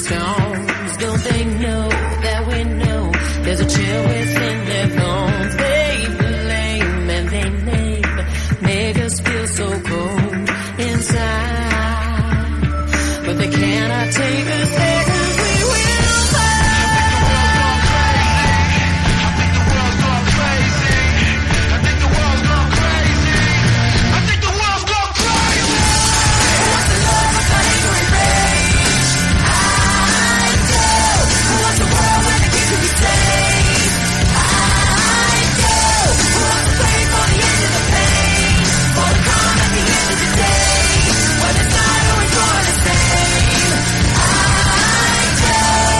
stones. Don't they know that we know there's a chill within their bones? They blame and they name, make us feel so cold inside, but they cannot take us there 'cause we will fight. I think the world's gone crazy. I think the world's gone crazy. I think the world's gone crazy. Who wants the love of anger and rage? I do. Who wants a world where the kids can be safe? I do. Who wants to pray for the end of the pain? For the calm at the end of the day, when it's not always more the same. I do.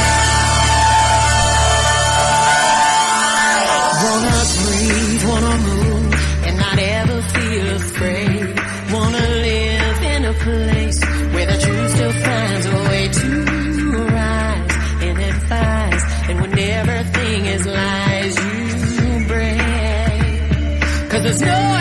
Wanna breathe, wanna move, and not ever feel afraid. Wanna live in a place where the truth still finds a way to rise and advise. And when everything is lies, you break. 'Cause there's no